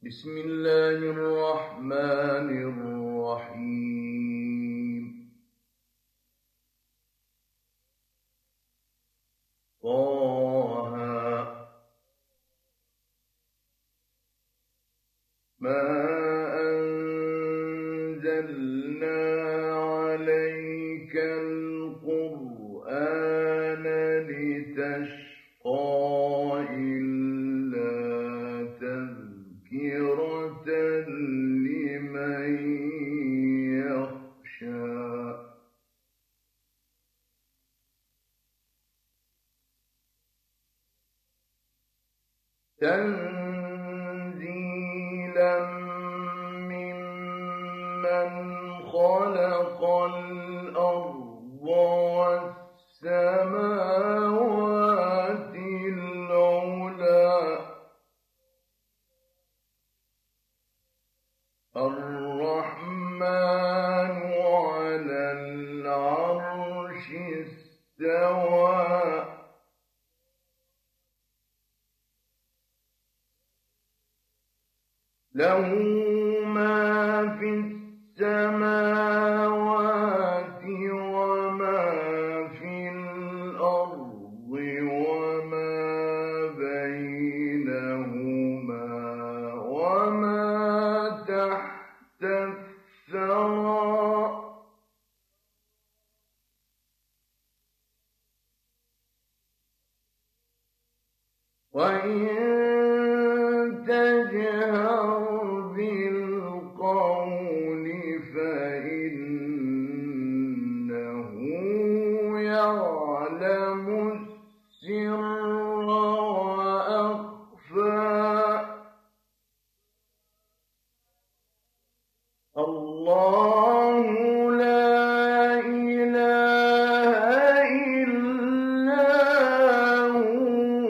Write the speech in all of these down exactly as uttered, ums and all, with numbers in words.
بسم الله الرحمن الرحيم طه ما أنزلنا عليك القرآن لتشقى إلا تذكرة لمن يخشى تنزيلا ممن خلق الأرض والسماوات العلى الرحمن على العرش استوى له ما في السماوات وما في الأرض وما بينهما وما تحت الثرى وإن تجهر بالقول فإنه يعلم السر وأخفى الله لا إله إلا هو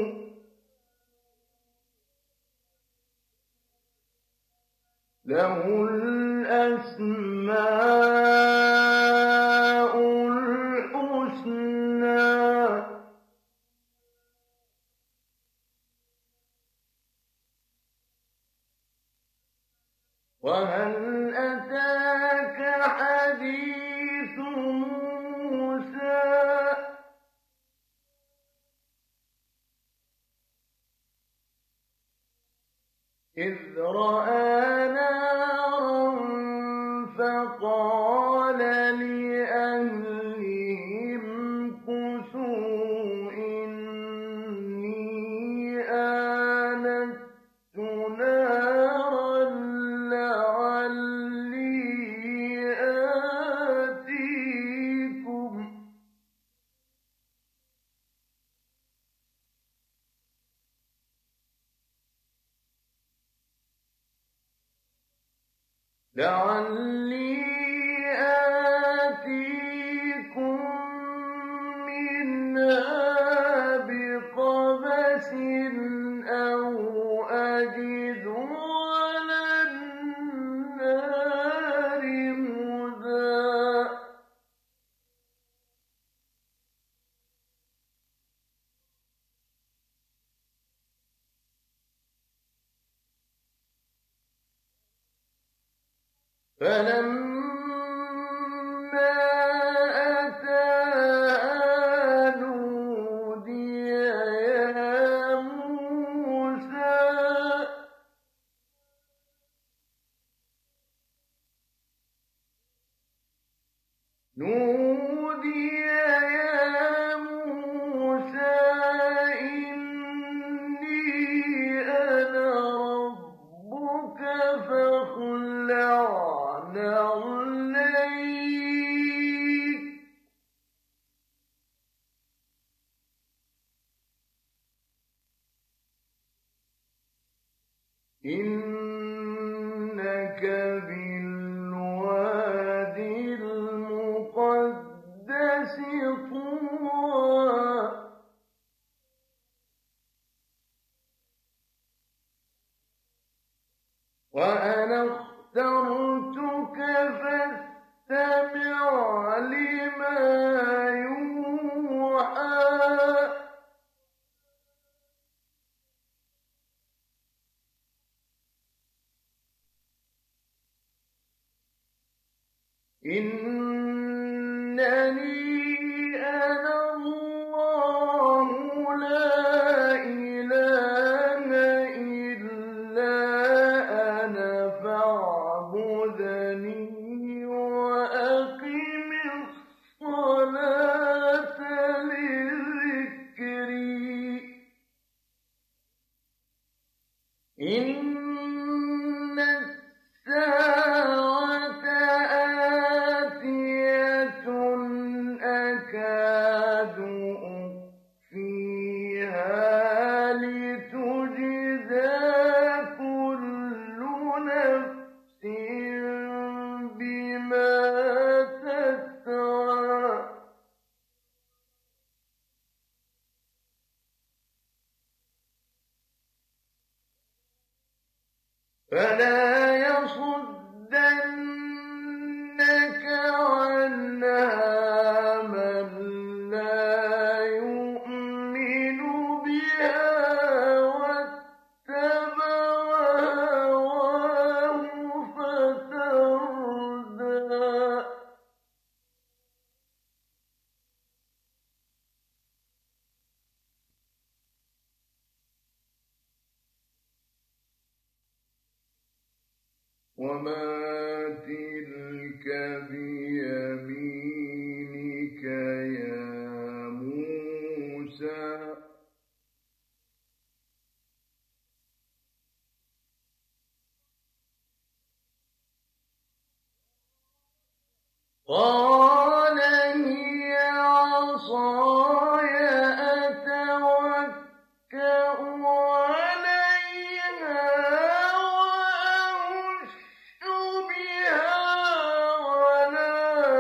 له الأسماء الحسنى وهل أتاك حديث موسى إذ رأى نارا فقال لأهلهم كثوا إني آنست نارا لعلي آتيكم لعلي آتيكم منها بقبس أو أجد على النار هدى فلما أتاها نودي يا موسى نودي يا موسى إني أنا ربك فاخلع نعليك إنك بالوادي المقدس طوى وأنا اخترتك فاستمع لما يوحى إنني أنا الله لا إله إلا أنا فاعبدني وأقم الصلاة لذكري إن الساعة آتية أكاد أخفيها لتجزى كل نفس بما تسعى فلا يصدنك عنها من لا يؤمن بها واتبع هواه فتردى وما تلك بيمينك يا موسى قال هي عصاي أتوكأ عليها وأهش بها على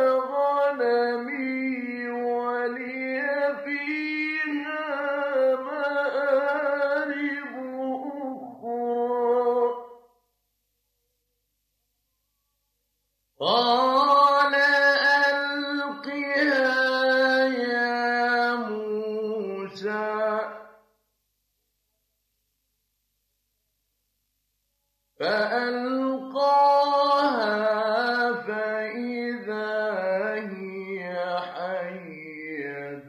غنمي ولي فيها مآرب أخرى قال ألقها يا موسى فألقاها فإذا هي حية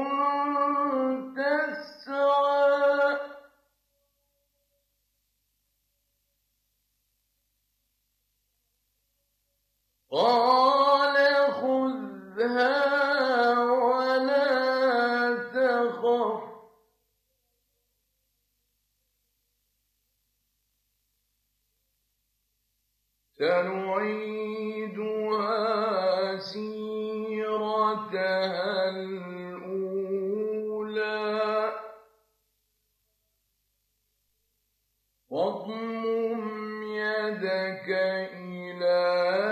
تسعى قال خذها ولا تخف سنعيدها سيرتها الأولى واضمم يدك إلى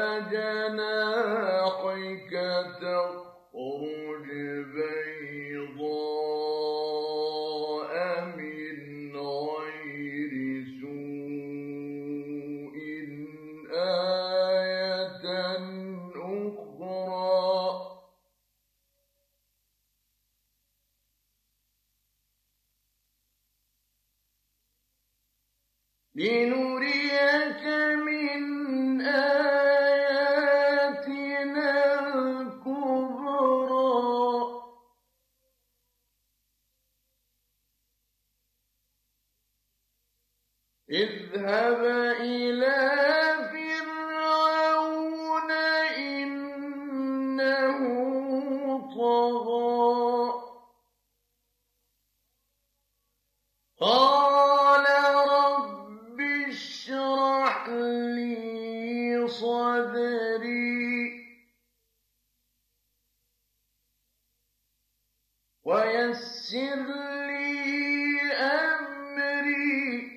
جناحك تخرج بيضاء من غير سوء آية أخرى لنريك من آياتنا الكبرى اذهب إلى فرعون إنه طغى قال رب اشرح لي صدري ويسر لي أمري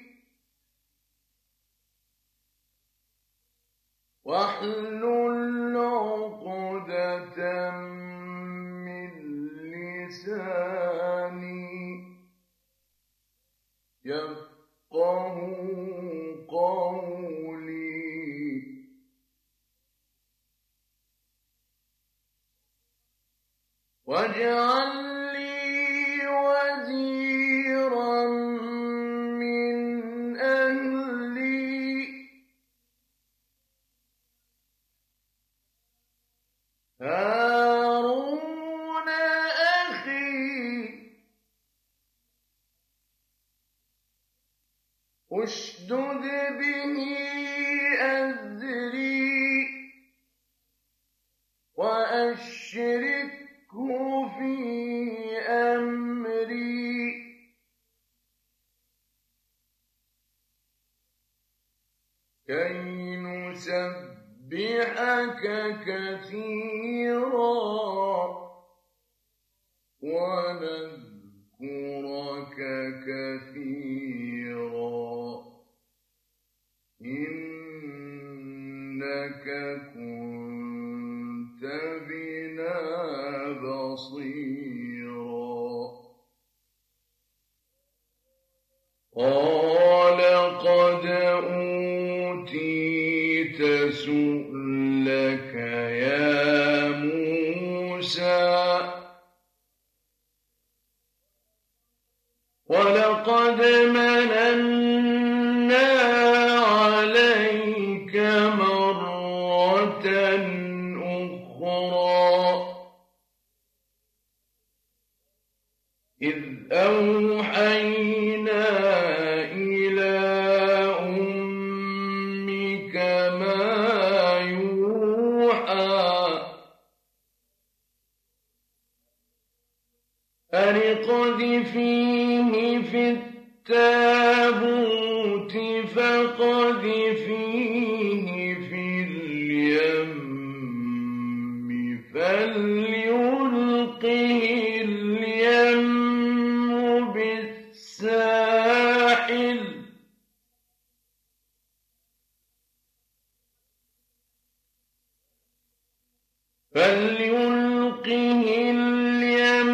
واحلل عقدة من لساني يفقهوا قولي واجعل لي وزيرا من أهلي اشدد به أزري وأشركه في أمري كي نسبحك كثيرا ونذكرك كثيرا إنك كنت بنا بصيرا قال قد أوتيت سؤلك يا موسى ولقد مننا عليك مرة أخرى إذ أوحينا إلى أمك ما يوحى أن اقذفيه في التابوت فاقذفيه في اليم فليلقه اليم بالساحل فليلقه اليم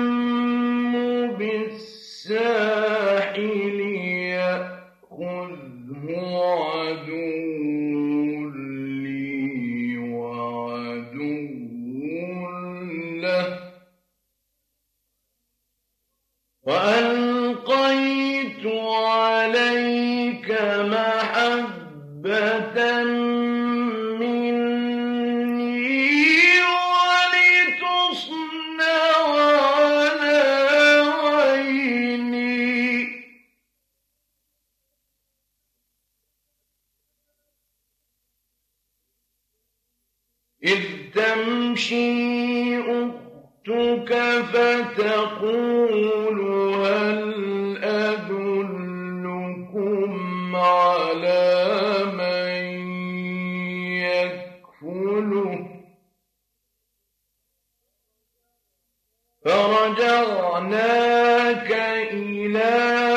بالساحل يأخذه عدو لي وعدو له وألقيت عليك محبة إذ تمشي أختك فتقول هل أدلكم على من يكفله فرجعناك إلى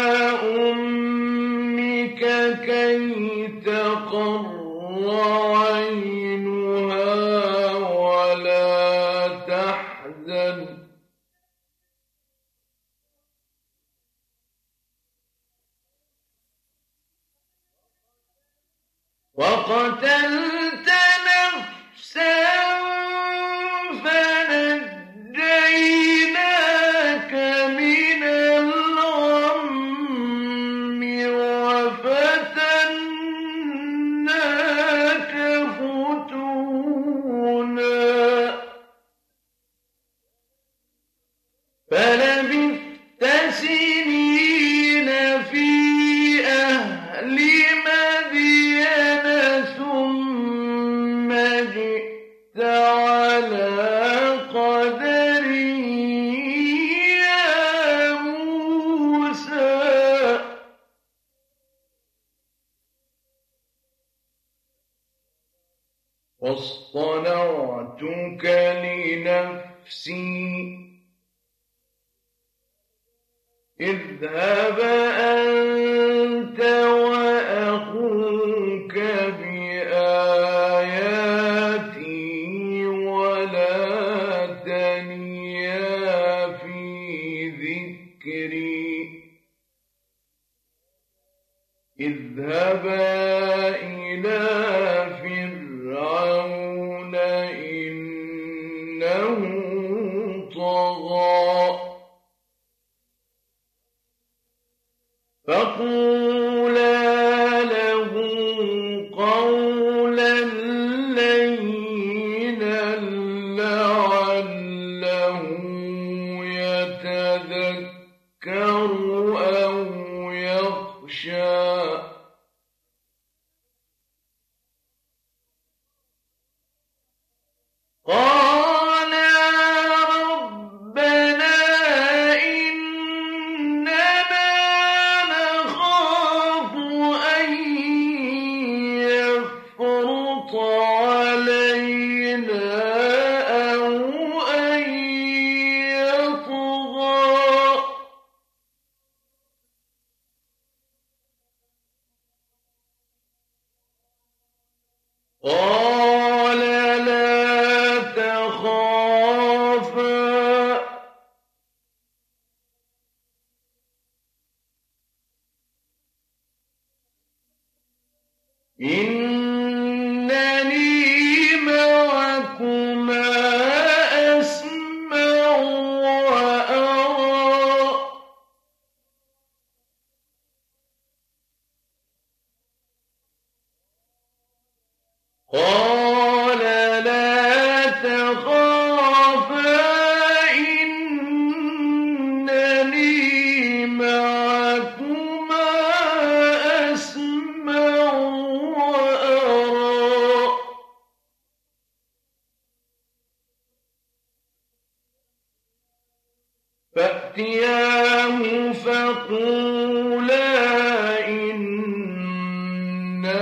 أمك كي تقر عينها ولا تحزن وقتلت نفسا فنجيناك من الغم وفتناك فتونا فلبثت سنين في أهل مدين ثم جئت على قدري يا موسى واصطنعتك لنفسي اذهب أنت وأخوك بآياتي ولا تنيا في ذكري اذهبا إلى فرعون إنه طغى فقولا له قولا لينا لعله يتذكر أو يخشى. يتذكر أو يخشى. قال قد أوتيت سؤلك يا موسى ولقد مننا عليك مرة أخرى إذ أوحينا إلى أمك ما يوحى أن اقذفيه في التابوت فاقذفيه في اليم بالساحل فليلقه اليم بالساحل يأخذه عدو لي وعدو له وألقيت عليك محبة مني ولتصنع على عيني إذ تمشي أختك فتقول هل أدلكم على من يكفله فرجعناك إلى أمك كي تقر عينها ولا تحزن وقتلت نفسا فنجيناك من الغم وفتناك فتونا فلبثت سنين في أهل مدين ثم جئت على قدري يا موسى واصطنعتك لنفسي اذهب أنت وأخوك بآياتي ولا تنيا في ذكري اذهبا إلى فرعون إنه طغى فقولا له قولا لينا لعله يتذكر أو يخشى. قَالَ لَا تَخَافَا إِنَّنِي مَعَكُمَا أَسْمَعُ وَأَرَىٰ قَالَ لَا تَخَافَا إِنَّنِي مَعَكُمَا أَسْمَعُ وَأَرَىٰ فَأْتِيَاهُ فَقُولَا إِنَّا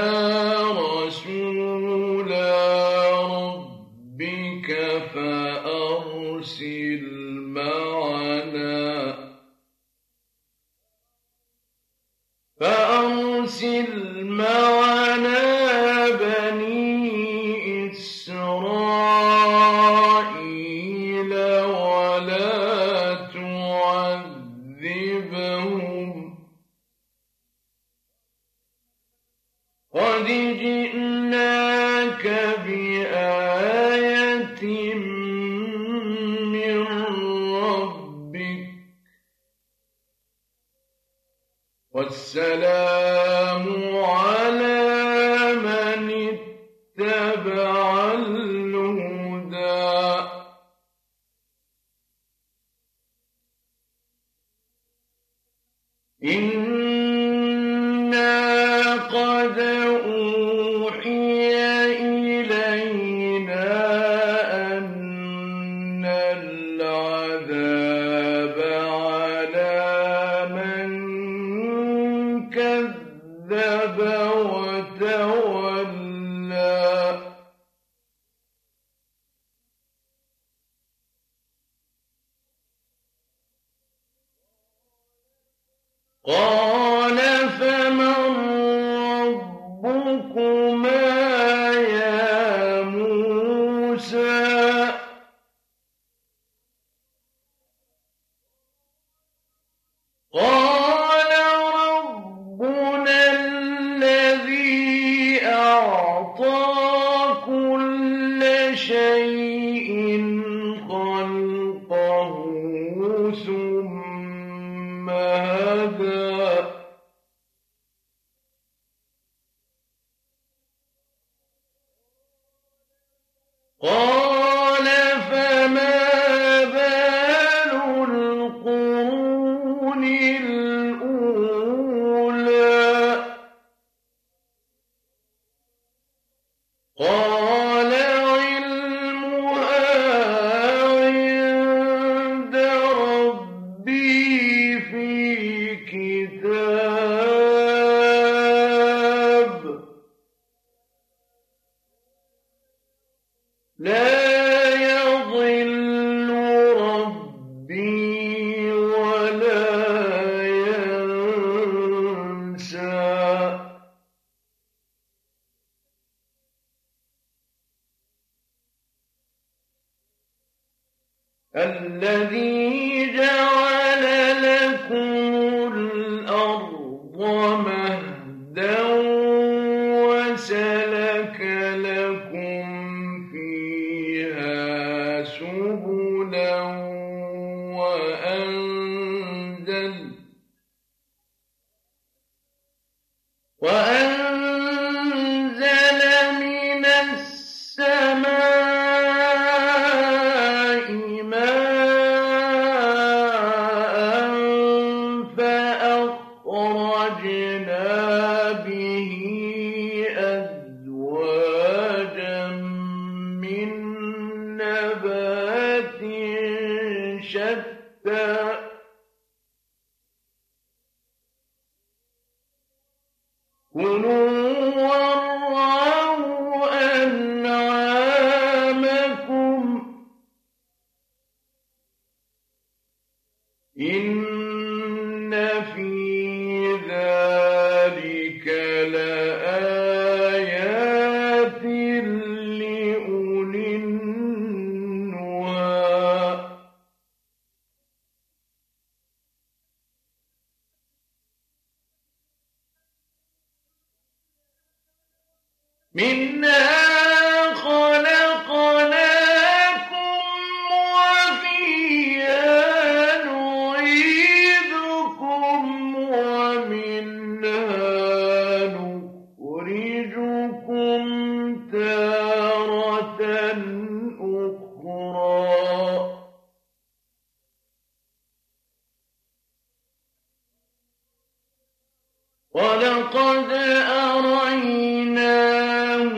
رَسُولَا رَبِّكَ فَأَرْسِلْ مَعَنَا فَأَرْسِلْ مَعَنَا بَنِي إِسْرَائِيلَ وَلَا تُعَذِّبْهُمْ قَدْ جِئْنَاكَ بِآيَةٍ مِّن رَّبِّكَ ۖ وَالسَّلَامُ عَلَىٰ مَنِ اتَّبَعَ الْهُدَىٰ إِنَّا قَدْ أُوحِيَ إِلَيْنَا أَنَّ الْعَذَابَ عَلَىٰ مَن كَذَّبَ وَتَوَلَّىٰ قَالَ فَمَن رَّبُّكُمَا يَا مُوسَىٰ قَالَ رَبُّنَا الَّذِي أَعْطَىٰ كُلَّ شَيْءٍ خَلْقَهُ ثُمَّ هَدَىٰ قَالَ فَمَا بَالُ الْقُرُونِ الْأُولَىٰ قَالَ عِلْمُهَا عِندَ رَبِّي فِي كِتَابٍ لَّا يَضِلُّ رَبِّي وَلَا يَنسَى الَّذِي جَعَلَ لَكُمُ الْأَرْضَ مَهْدًا وَسَلَكَ لَكُمْ فِيهَا سُبُلًا وَأَنزَلَ وَأَنزَلَ مِنَ السَّمَاءِ مَاءً فَأَخْرَجْنَا بِهِ أَزْوَاجًا مِّن نَّبَاتٍ شَتَّىٰ منها خلقناكم وفيها نعيدكم ومنها نخرجكم تارة أخرى ولقد أريناه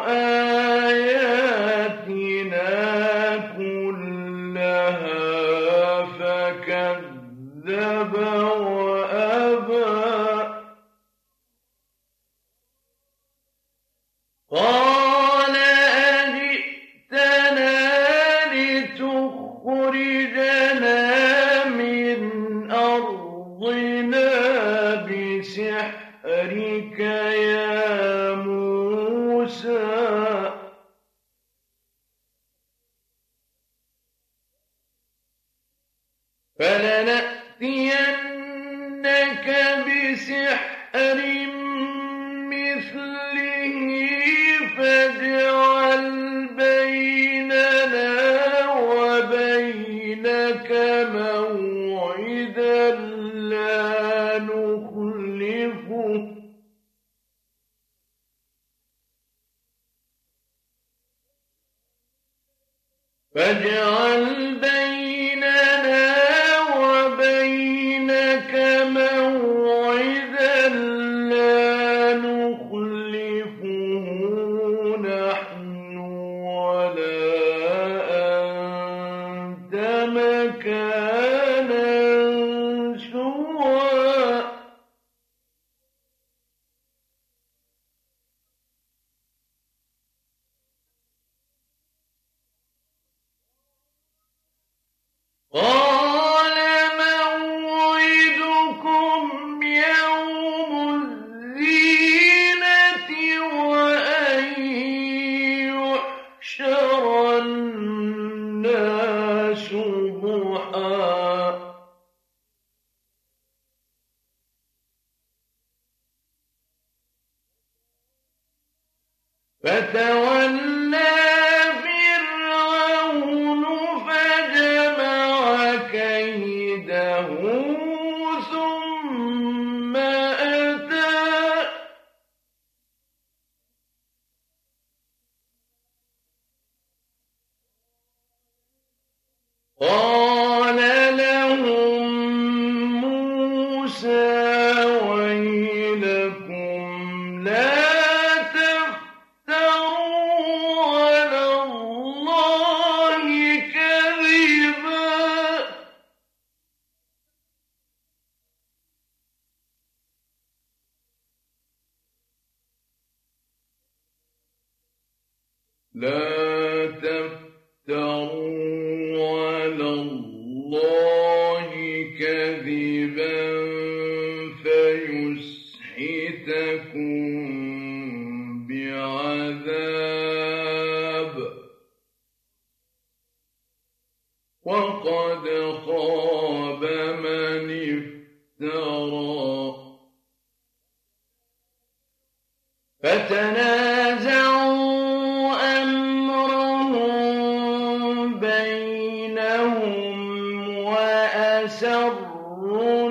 آياتنا كلها فكذب وأبى قال أجئتنا لتخرجنا من أرضنا بسحرك يا موسى فلنأتينك بسحر مثله فاجعل بيننا وبينك موعدا لا نخلفه فاجعل بيننا وبينك موعدا لا نخلفه نحن ولا أنت مكانا سوى قال موعدكم يوم الزينة وأن يحشر الناس ضحى فتولى فرعون فجمع كيده ثم أتى قال لهم موسى ويلكم لا لا تفتروا على الله كذبا فيسحتكم بعذاب وقد خاب من افترى فتنازعوا وأسروا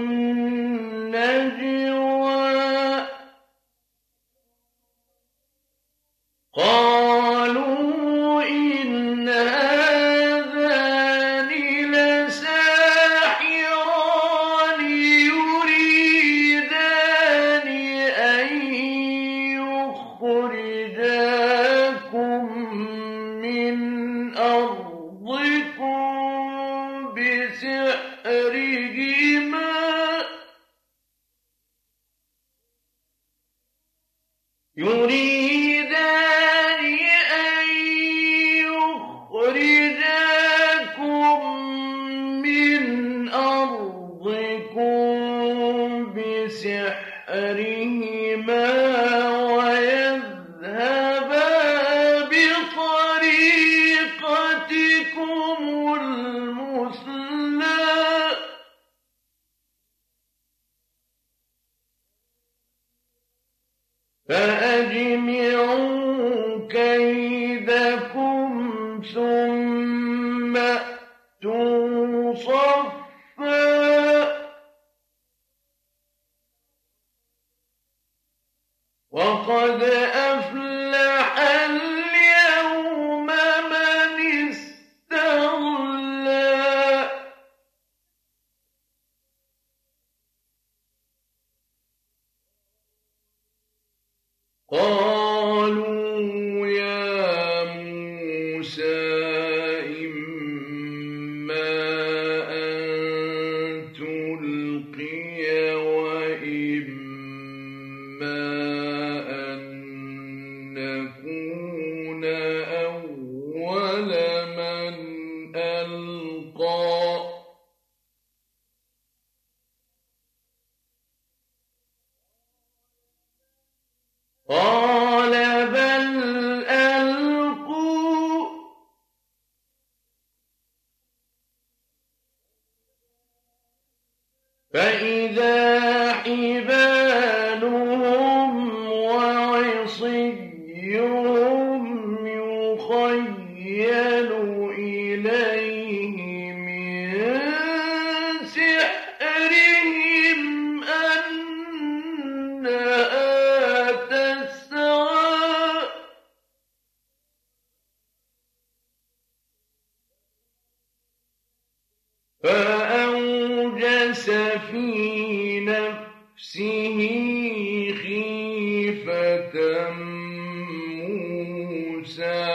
النجوى قالوا إن هذان لساحران يريدان أن يخرجاكم من أرضكم بسحرهما يريدان أن يخرجاكم من أرضكم بسحرهما ويذهبا بطريقتكم المثلى فأجمعوا قد أفلح اليوم من استغنى قالوا يا موسى إما أن تلقي وإما أن نكون أول من ألقى قال بل ألقوا فإذا حبالهم وعصيهم يخيل إليه من سحرهم أنها تسعى فأوجس في نفسه خيفة موسى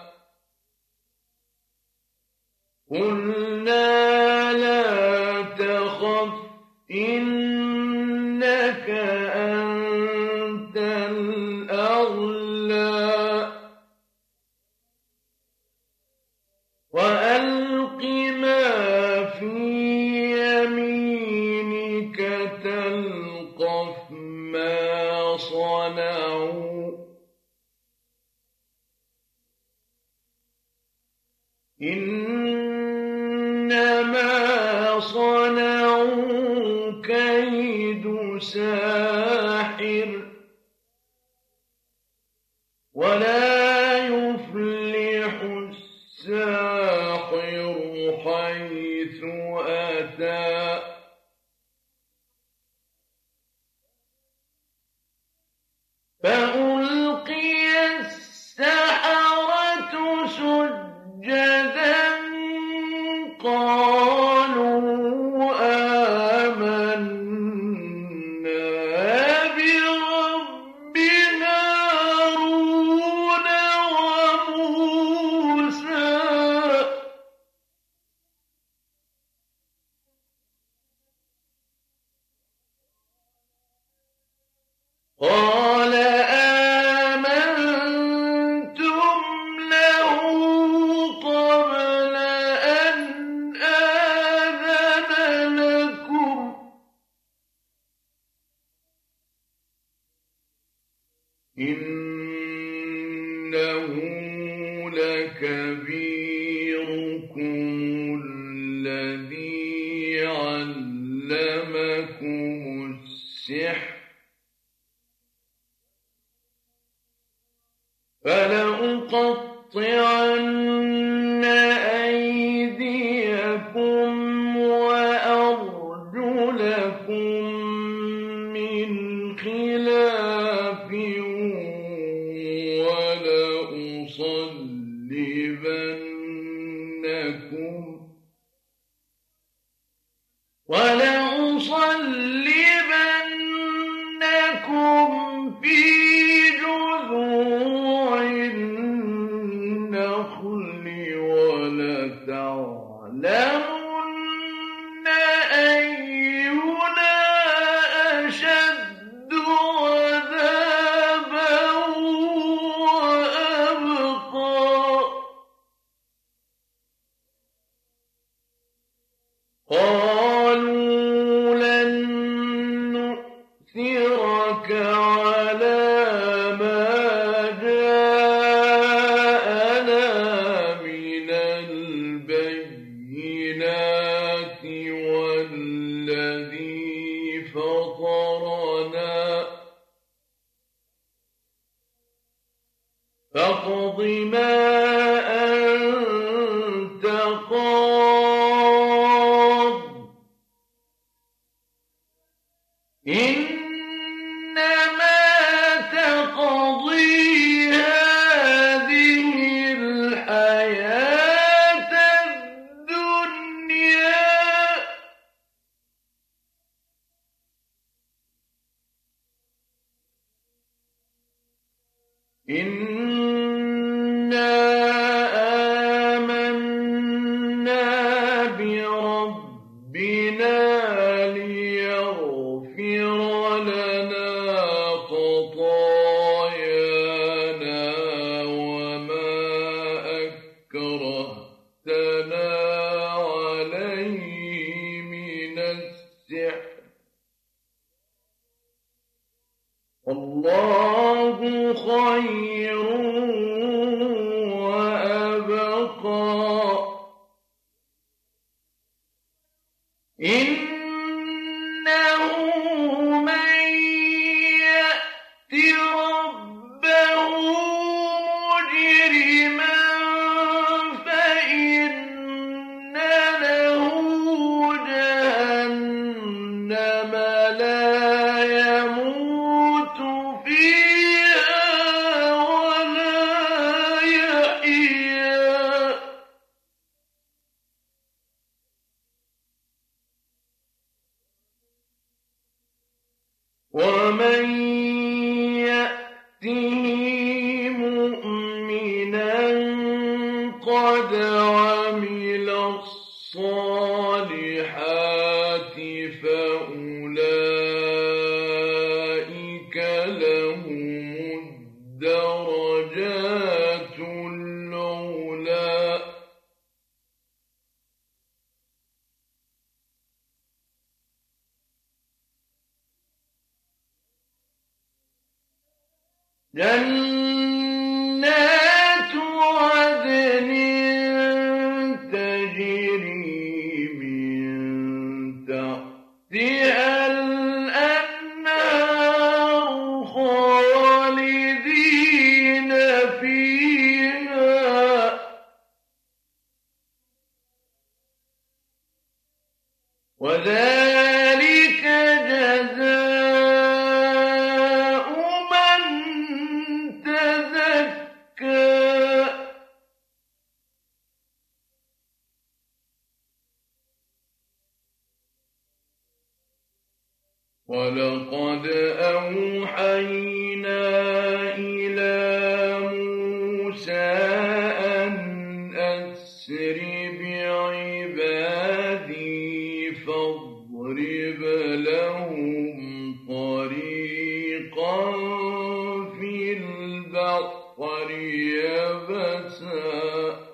قلنا لا تخف إنك أنت الأعلى وألق ما في يمينك تلقف ما صنعوا إنما صنعوا كيد ساحر ولا يفلح الساحر حيث أتى فألقي السحرة سجدا قالوا آمنا برب هارون وموسى قال آمنتم له قبل أن آذن لكم إنه لكبيركم الذي علمكم السحر فلأقطعن أيديكم وأرجلكم من خلاف ولأصلبنكم ولأصلبنكم في جذوع النخل ولتعلمن أينا أشد عذابا وأبقى قالوا لن نؤثرك على ما جاءنا من البينات والذي فطرنا فاقض ما أنت قاض إنما تقضي إنا آمنا بربنا ليغفر لنا خطايانا وما أكرهتنا عليه من السحر الله خير وأبقى إنه من يأت ربه مجرما فإن له جهنم لا يموت فيها ولا يحيا ومن يأته مؤمنا قد عمل الصالحات فأولئك لهم الدرجات العلى جنات عدن تجري من تحتها الأنهار خالدين فيها وذلك جزاء من تزكى ولقد أوحينا إلى موسى أن أسر بعبادي فاضرب لهم طريقا في البحر يبسا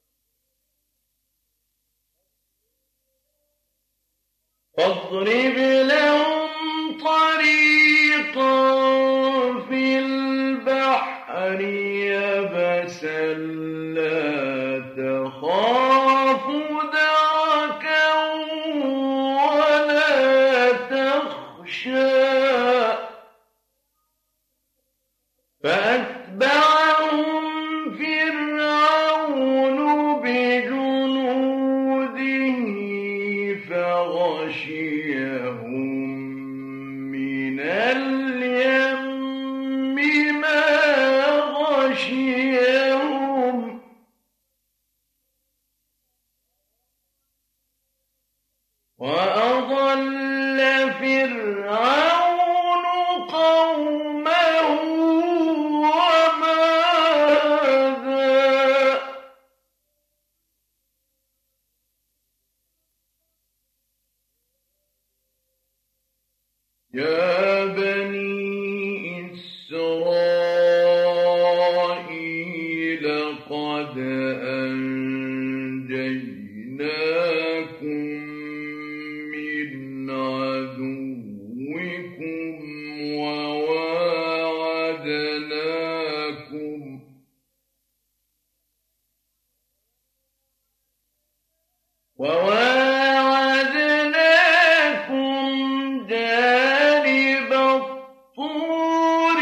فاضرب لهم طريقا في البحر يبسا لا تخاف دركا ولا تخشى فأتبعهم فرعون بجنوده فغشيهم من اليم ما غشيهم وأضل فرعون قومه وما هدى يا بني إسرائيل قد أنجيناكم من عدوكم وواعدناكم وواعدناكم جانب الطور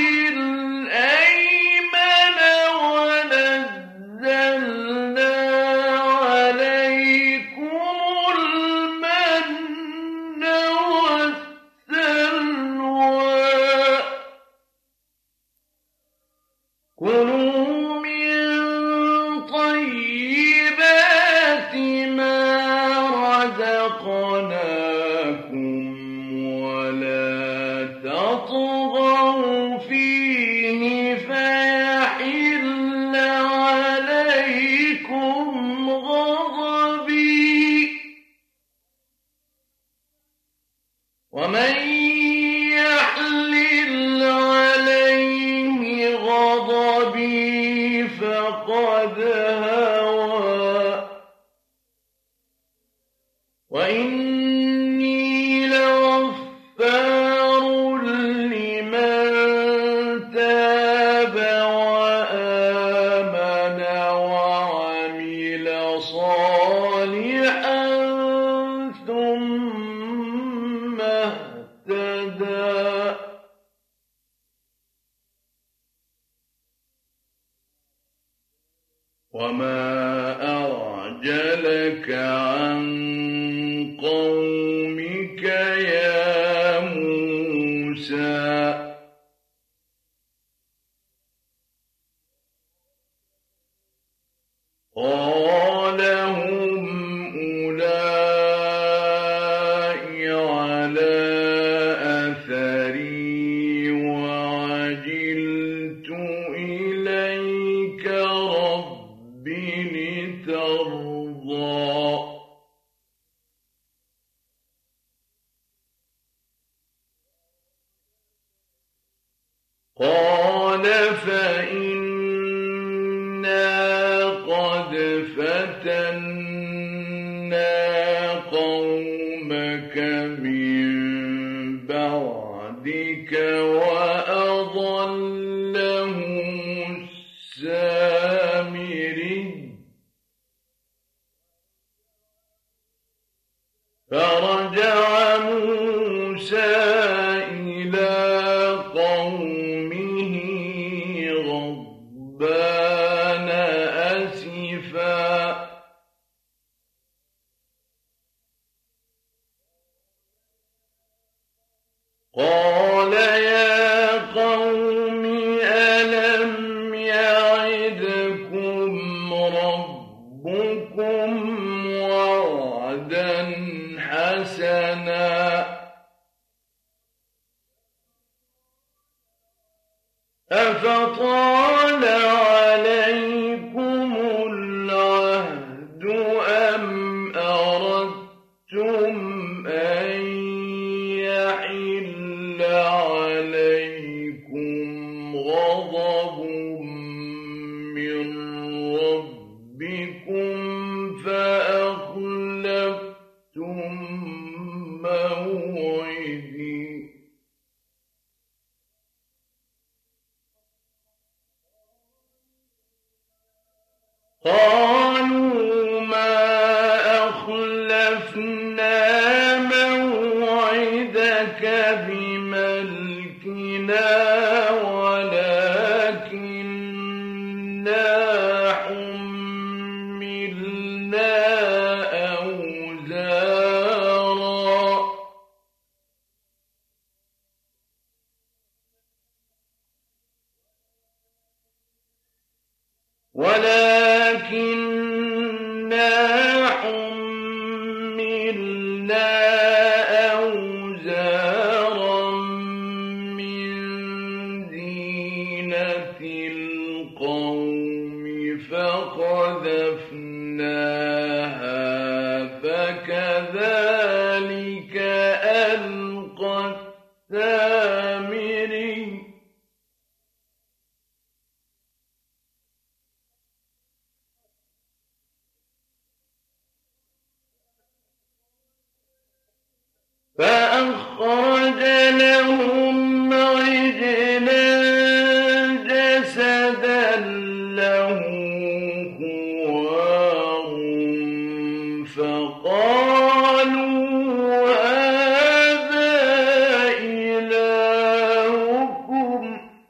الأيمن ونزلنا عليكم المن والسلوى كلوا من طيبات ما رزقناكم ولا تطغوا فيه فيحل بي فقد هوى وإني لغفار لمن تاب وآمن وعمل صالحا ثم اهتدى وما أعجلك عن قومك يا موسى قال هم أولئك على أثري وعجلت إليك رب لترضى قال فإنا قد فتنا قومك من بعدك وأضلهم السامري فرجع موسى إلى قومه غضبان أسفا قال يا قوم ألم يعدكم ربكم وعدا حسنا أفطال عليكم العهد أم أردتم أن يحل عليكم غضب من ربكم فأخلفتم موعدي قالوا ما أخلفنا موعدك بملكنا ولكننا حملنا أوزارا ولكننا حملنا أوزارا من زينة القوم فقذفناها فكذلك ألقى السامري فأخرج لهم عجلا جسدا له خوار فقالوا هذا إلهكم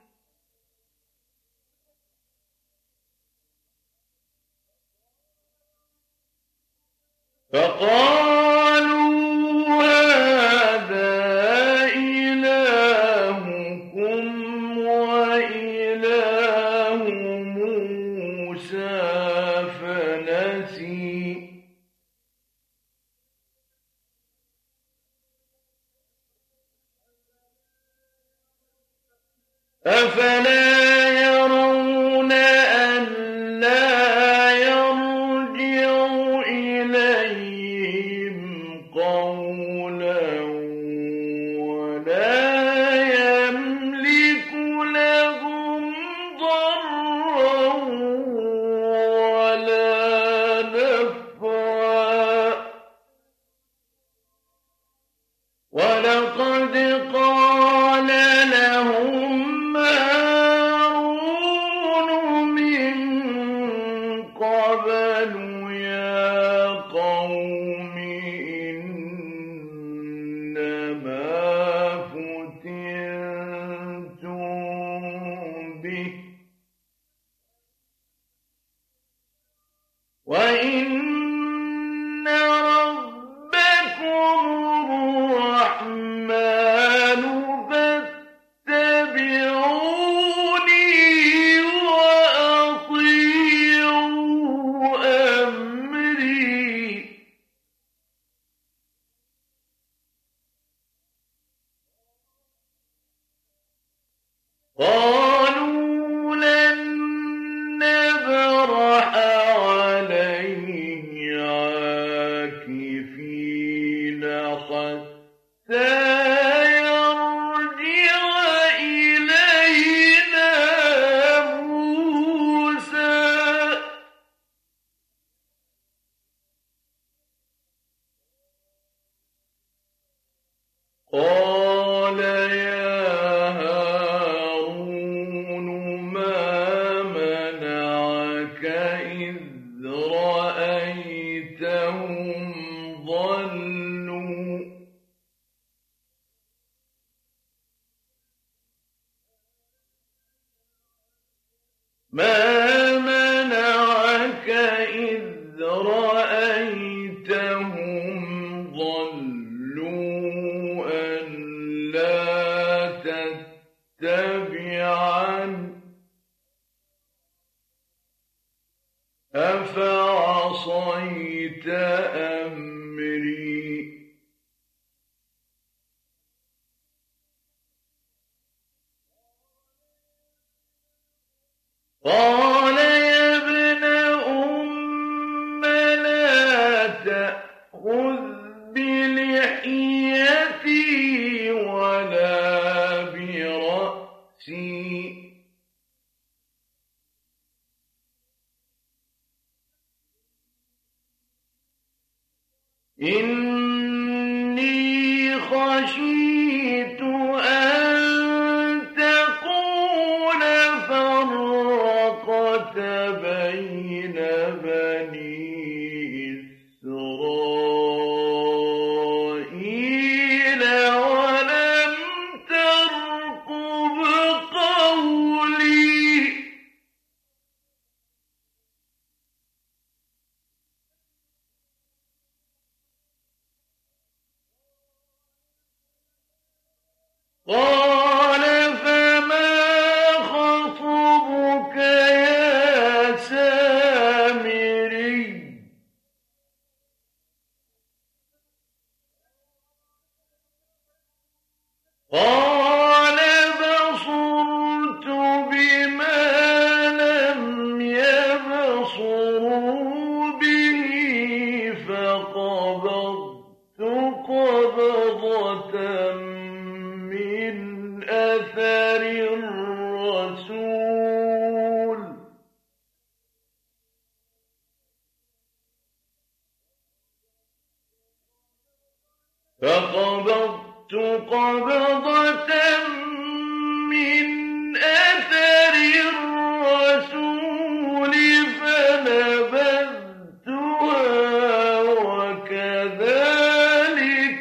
فقالوا وإله موسى فنسي أفلا يرون ألا يرجع إليهم وَإِنَّ رَبَّكُمُ الرَّحْمَنُ فَاتَّبِعُونِي وَأَطِيعُوا أَمْرِي. قَالُوا لَن نَّبْرَحَ عَلَيْهِ عَاكِفِينَ حَتَّىٰ يَرْجِعَ إِلَيْنَا مُوسَىٰ. قَالَ يَا هَارُونُ مَا مَنَعَكَ إِذْ رَأَيْتَهُمْ ضَلُّوا مَا مَنَعَكَ إِذْ رَأَيْتَهُمْ ضَلُّوا أَلَّا تَتَّبِعَنِ أَفَعَصَيْتَ أَمْرِي. قَالَ يَا ابْنَ أُمَّ لَا تَأْخُذْ بِلِحْيَتِي وَلَا بِرَأْسِي. إِنِّي خَشِيتُ أَن تَقُولَ فَرَّقْتَ بَيْنَ بَنِي إِسْرَائِيلَ وَلَمْ تَرْقُبْ قَوْلِي. قَالَ فَمَا خَطْبُكَ يَا سَامِرِيُّ. قَالَ بَصُرْتُ بِمَا لَمْ يَبْصُرُوا بِهِ فَقَبَضْتُ قَبْضَةً مِّنْ أَثَرِ الرَّسُولِ. فَقَبَضْتُ قَبْضَةً مِّنْ أَثَرِ الرَّسُولِ فَنَبَذْتُهَا وَكَذَٰلِكَ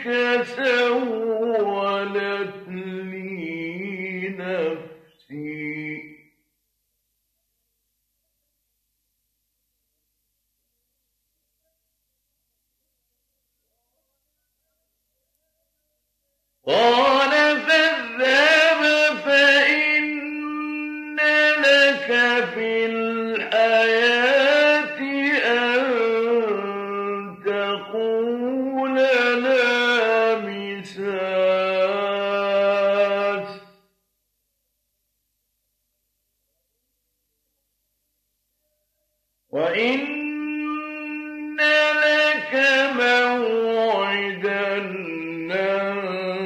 سَوَّلَتْ لِي نَفْسِي. قَالَ فَاذْهَبْ فَإِنَّ لَكَ فِي الْحَيَاةِ أَن تَقُولَ لَا مِسَاسَ ۖ وَإِنَّ لَكَ مَوْعِدًا لَّن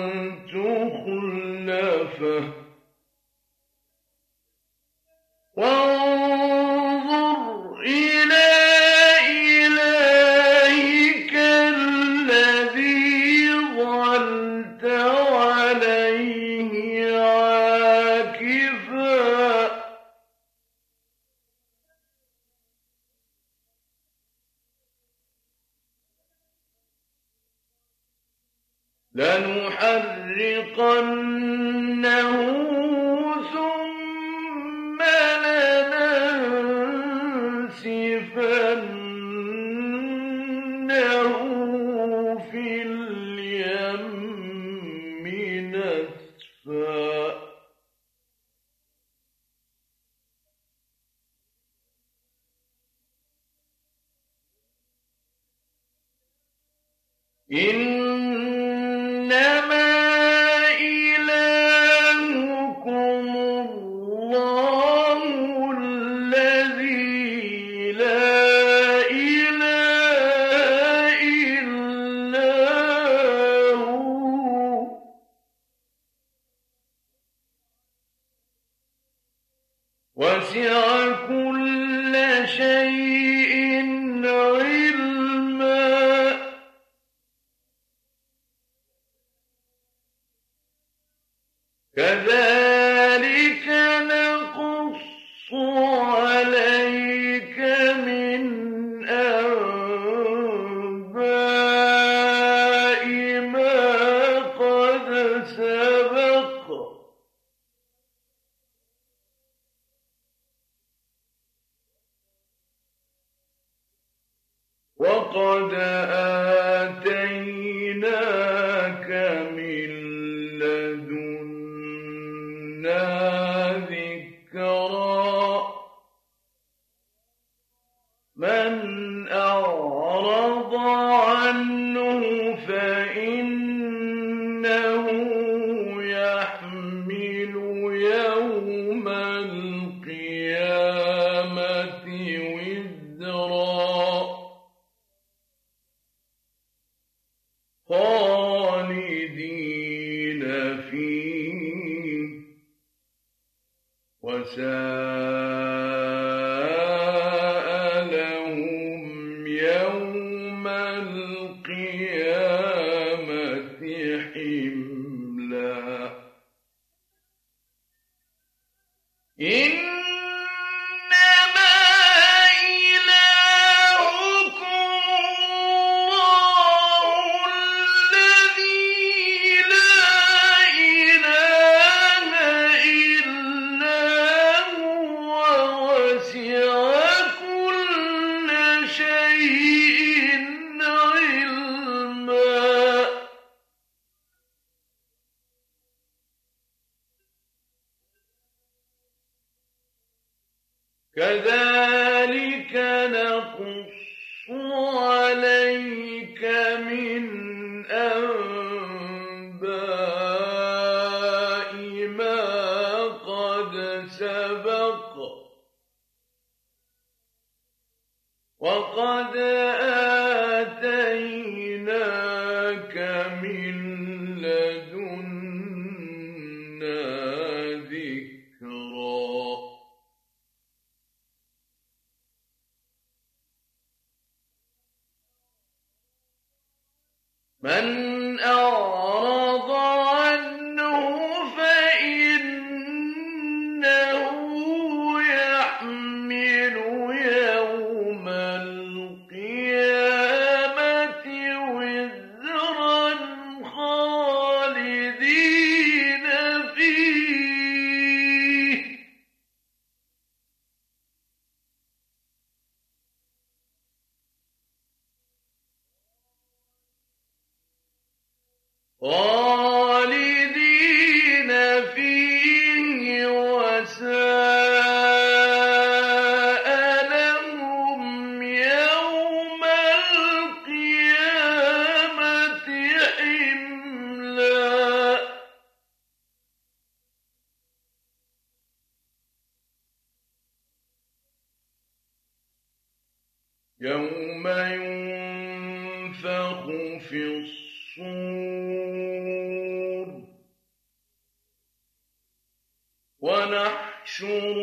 تُخْلَفَهُ. وَانظُرْ إِلَىٰ إِلَٰهِكَ الَّذِي ظَلْتَ عَلَيْهِ عَاكِفًا ۖ لَنُحَرِّقَنَّهُ ثُمَّ لَنَنسِفَنَّهُ إنما إلهكم الله الذي لا إله إلا هو وسع كل شيء علما كذلك نقص عليك من أنباء ما قد سبق وقد آتيناك من لدنا ذكرا من أعرض عنه فإنه يحمل يوم القيامة وزرا خالدين فيه وساء لهم يوم القيامة حملا إنما إلهكم الله الذي لا إله إلا هو وسع كل شيء علما كذلك نقص عليك من أنباء ما قد سبق وقد آتيناك من لدنا ذكرا من أعرض عنه فإنه يحمل يوم القيامة وزرا خالدين فيه خالدين فيه وساء لهم يوم القيامة حملا يوم ينفخ في الصور ونحشر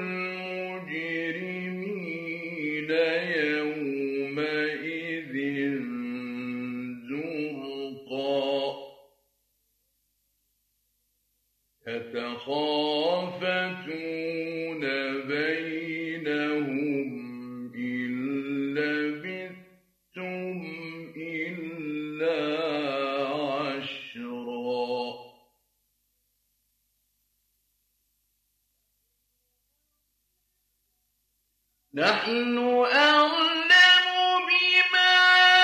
المجرمين يومئذ زرقا يتخافتون بينهم إن لبثتم إلا عشرا نحن أعلم بما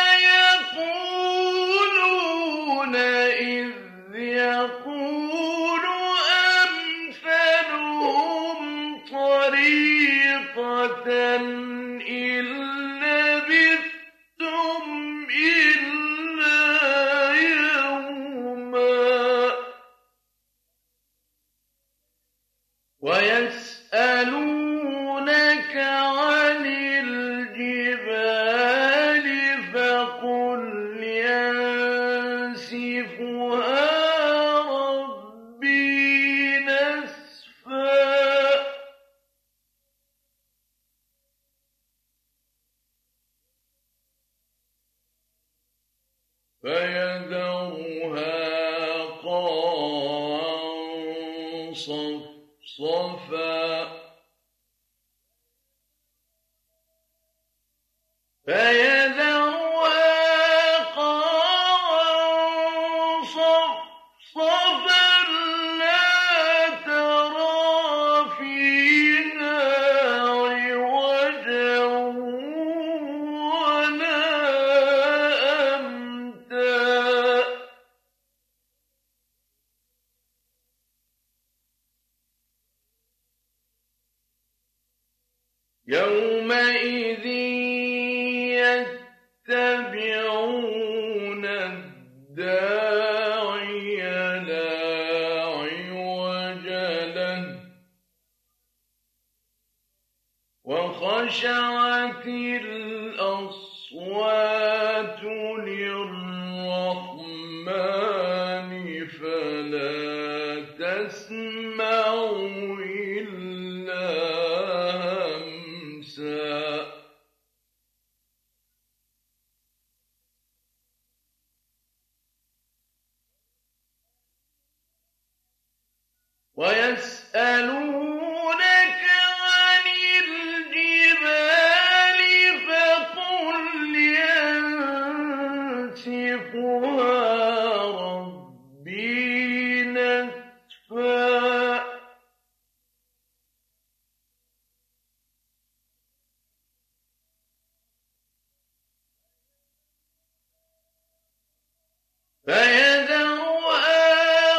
يقولون إذ يقول أمثلهم طريقة إن لبثتم إلا عن الجبال فقل ينسفها ربي نسفا فيذرها قاعا صفصفا فيذرها قاعا صفصفا لا ترى فيها عوجا ولا أمتا يومئذ يتبعون الداعي لا عوج له وخشعت الأصوات للرحمن فلا تسمع إلا همسا ويسألونك عن الجبال فقل ينسفها ربي نسفا فيذرها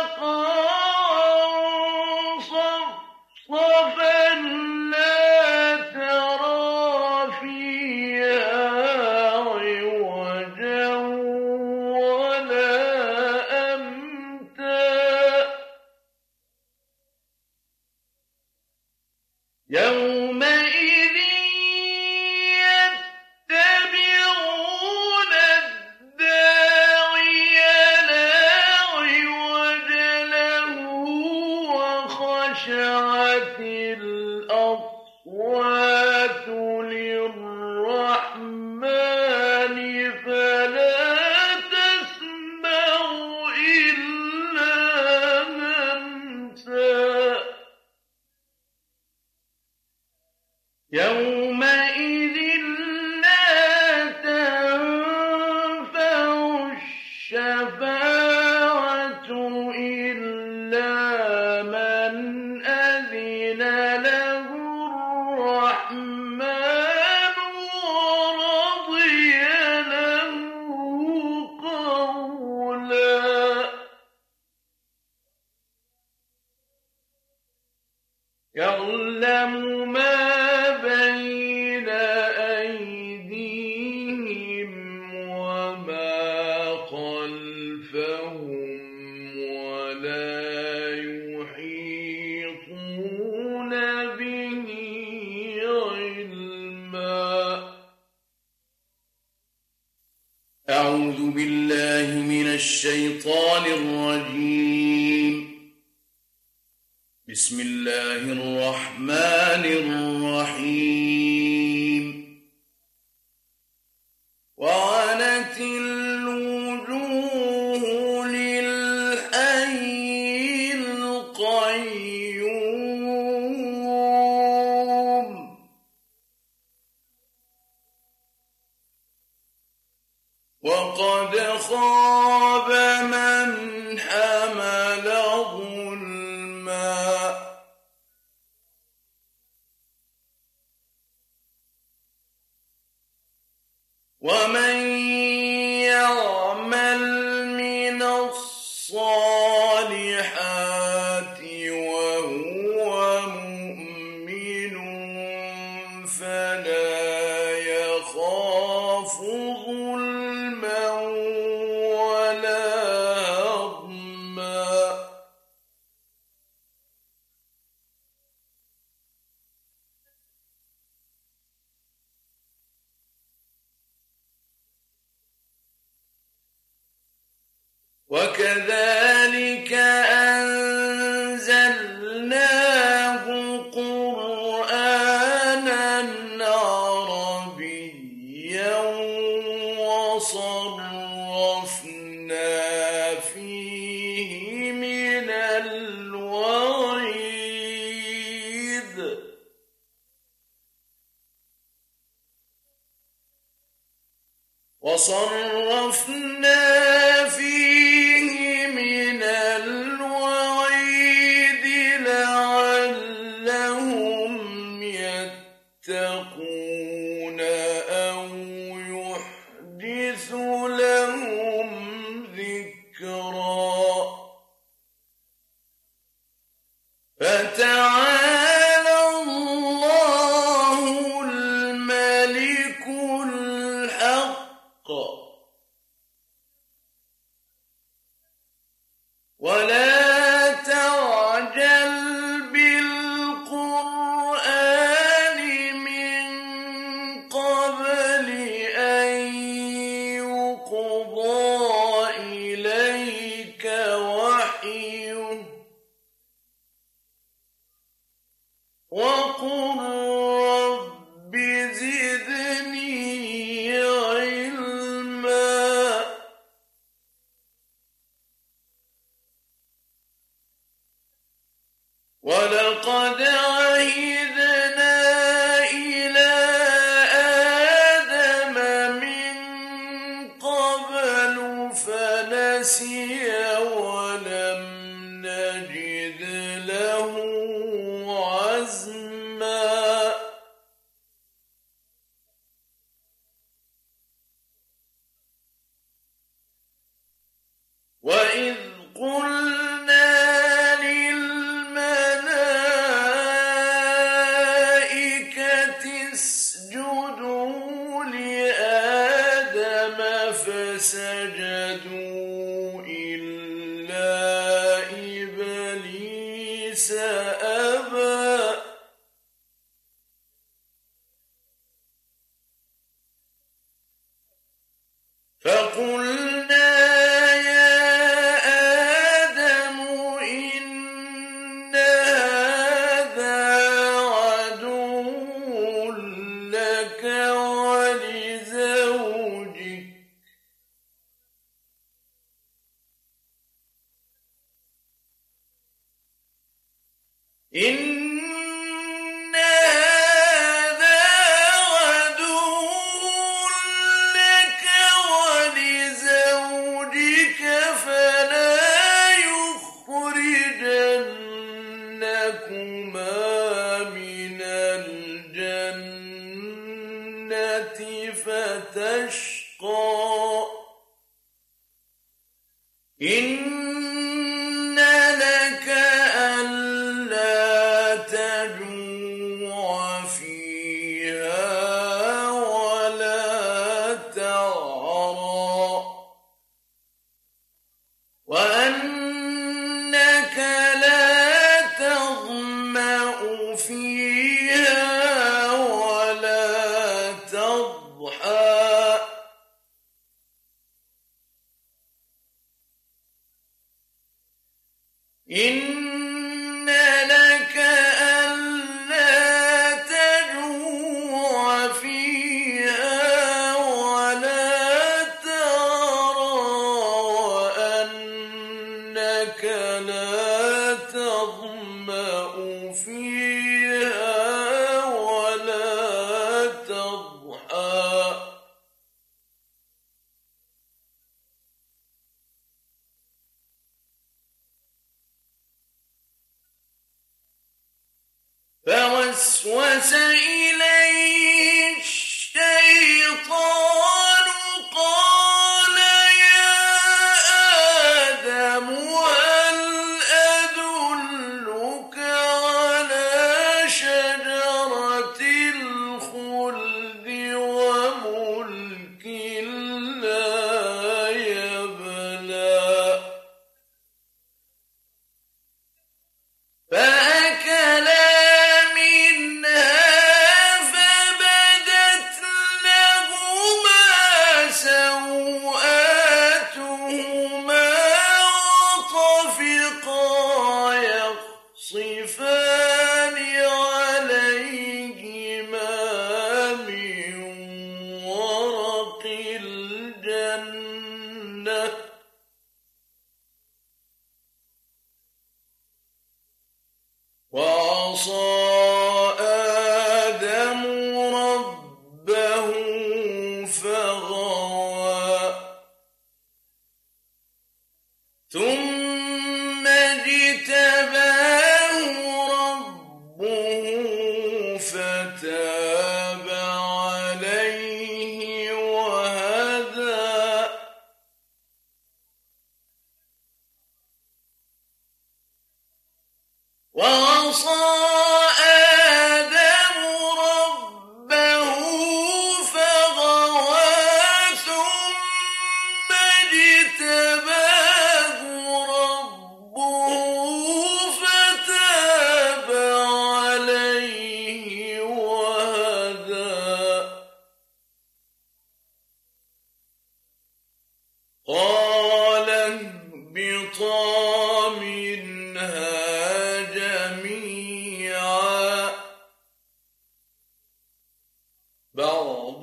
قاعا صفصفا لا ترى فيها عوجا ولا أمتا يومئذ يتبعون الداعي لا عوج له وخشعت الأصوات للرحمن فلا تسمع إلا همسا يومئذ لا تنفع الشفاعة إلا من أذن له الرحمن ورضي له قولا يعلم ما بين أيديهم وما خلفهم ولا يحيطون به علما أعوذ بالله من الشيطان الرجيم بسم الله الرحمن الرحيم وعنت الوجوه للحي القيوم وقد خاب من حمل ظلما ومن يعمل من الصالحات وهو مؤمن فلا يخاف ظلما ولا هضما وكذلك أنزلناه قرآنا عربيا وصرفنا فيه من الوعيد وصرفنا فيه من الوعيد لعلهم يتقون أو يحدث لهم ذكرا فتعالى الله الملك الحق ولا تعجل بالقرآن من قبل أن يقضى إليك وحيه وقل رب زدني علما ولقد عهدنا إلى آدم من قبل فنسي ولم نجد له عزما وإذ قلنا اسجدوا لآدم فسجدوا إلا إبليس أبى فقلنا يا آدم إن هذا عدو لك ولزوجك إن هذا عدو لك ولزوجك فلا يخرجنكما من الجنة فتشقى إن لك ألا تجوع فيها ولا تعرى وأنك لا تظمأ فيها ولا تضحى إن لك ألا تجوع فيها ولا تعرى وأنك لا تظمأ فيها ولا تضحى فوسوس إليه الشيطان قال يا آدم هل أدلك على شجرة الخلد وملك لا يبلى فأكلا منها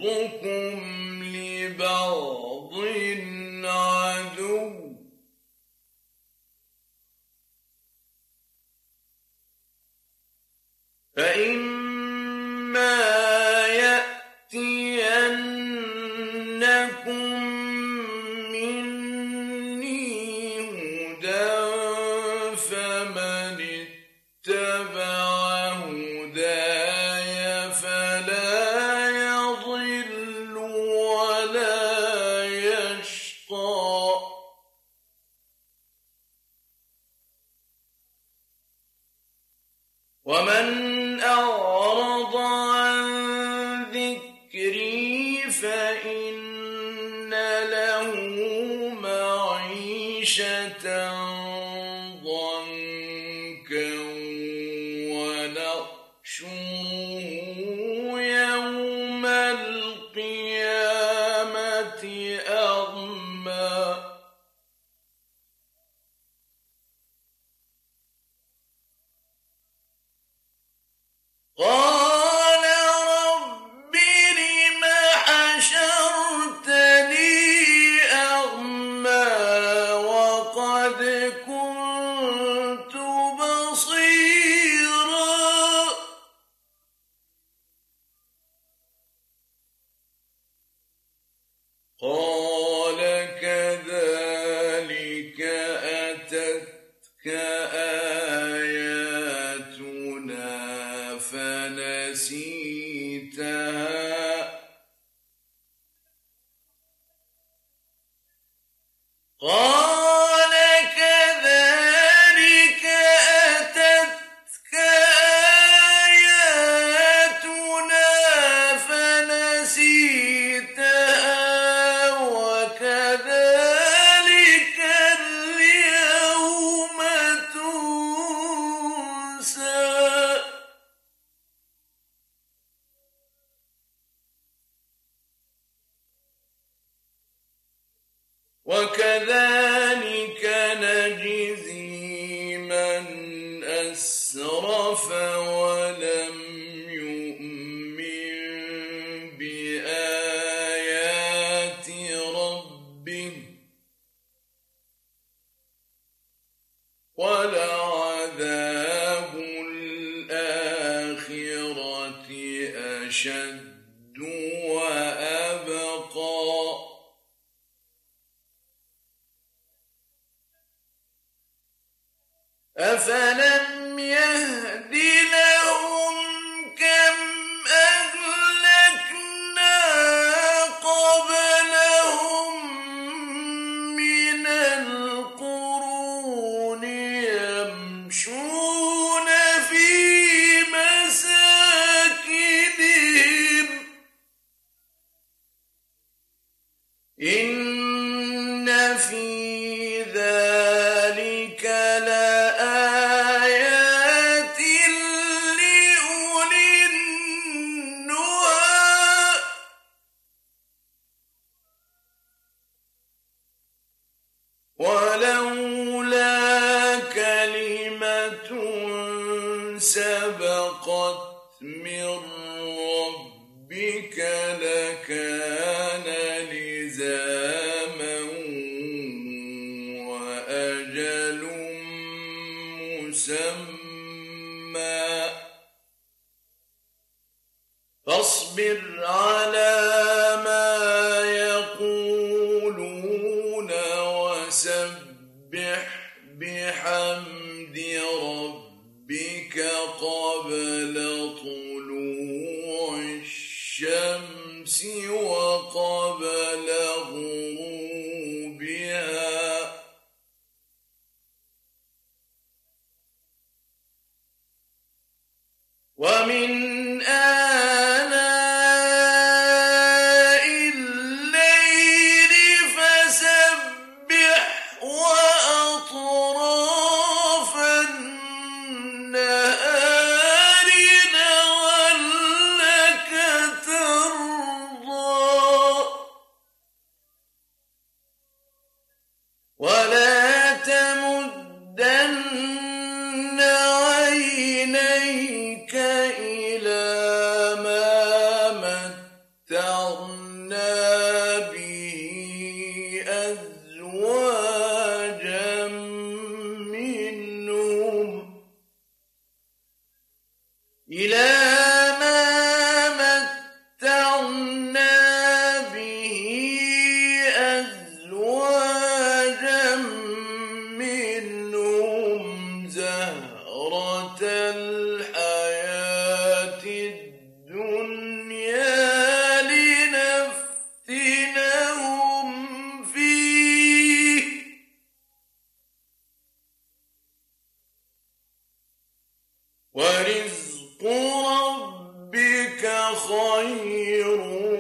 بعضكم لبعض عدو فإما يأتينكم مني هدى فمن اتبع هداي فلا يضل ولا يشقى ومن أعرض عن ذكري فإن له معيشة ضنكا ونحشره يوم القيامة أعمى قال رب لم حشرتني أعمى وقد كنت بصيرا قال كذلك أتتك آياتنا فنسيتها قال كذلك أتتك آياتنا فنسيتها وكذلك اليوم تنسى وكذلك نجزي من أسرف ولم يؤمن بآيات ربه ولعذاب الآخرة أشد وأبقى أفلم يهد لهم كم أهلكنا قبلهم من القرون يمشون في مساكنهم إن في ذلك لآيات لأولي النهى ولولا كلمة سبقت من ربك لكان لزاما وأجل مسمى فاصبر على ما يقولون وسبح بحمد ربك قبل طلوع الشمس وقبل غروبها ومن آناء خير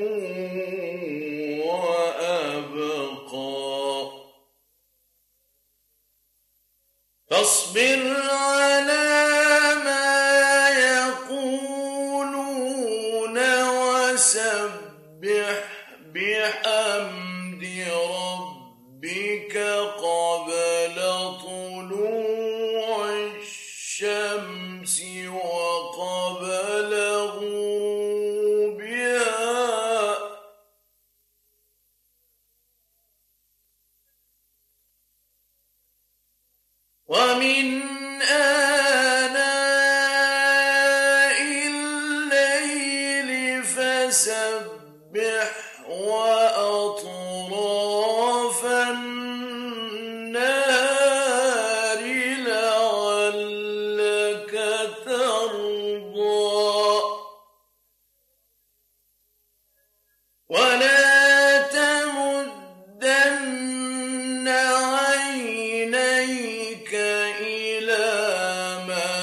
وأبقى فاصبر على ما يقولون وسبح بحمد ربك قبل طلوع الشمس وقبل غروبها ومن آناء الليل فسبح وأطراف النهار لعلك ترضى ولا تمدن عينيك إلى ما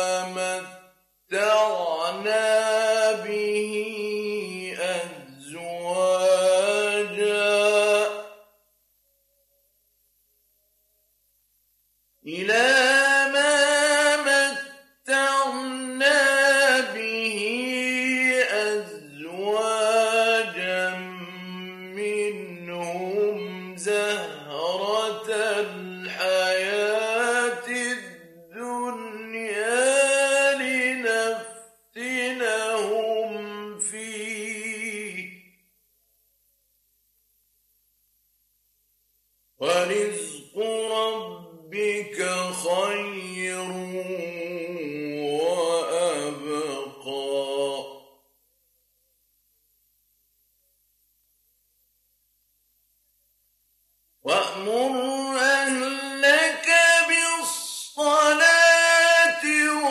متعنا به أزواجا إلى ما متعنا به أزواجا منهم زهرة الحياة الدنيا لنفتنهم فيه ورزق ربك خير وأبقى وأمر أهلك بالصلاة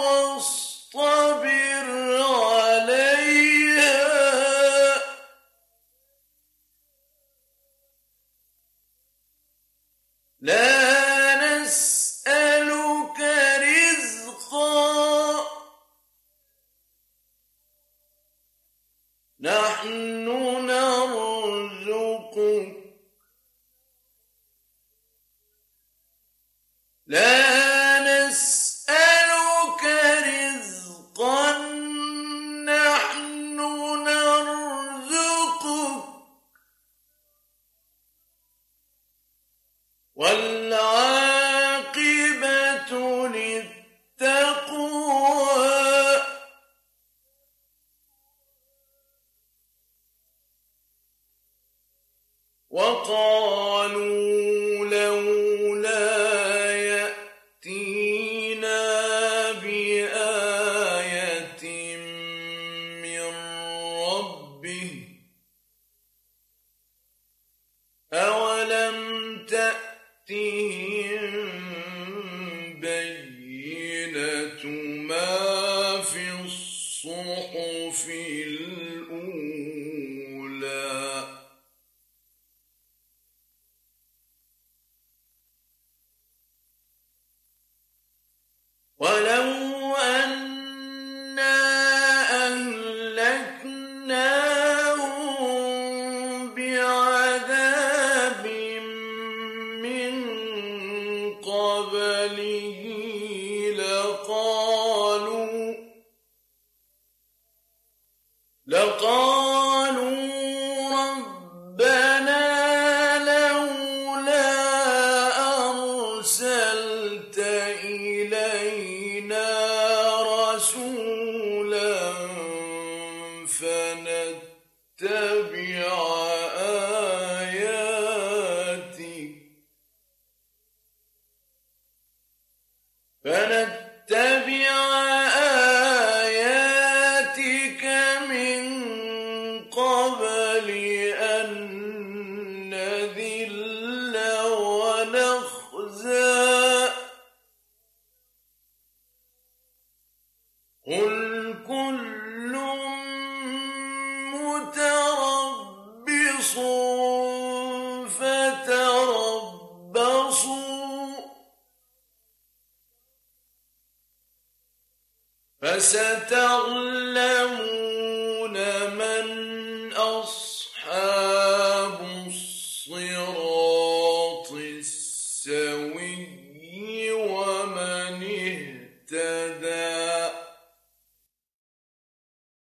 واصطبر عليها لا نسألك رزقا نحن نرزقك لا نسألك رزقا نحن نرزقك والعاقبة للتقوى وقالوا لولا يأتينا بآية من ربه أولم تأتهم بينة ما في الصحف الأولى ولو أنا أهلكناهم بعذاب من قبله لقالوا لقالوا ربنا لولا أرسلت إلينا رسولا فنتبع آياتك فنتبع آياتك من قبل أن نذل ونخزى قل كل متربص فتربصوا فستعلمون من الغوي ومن اهتدى.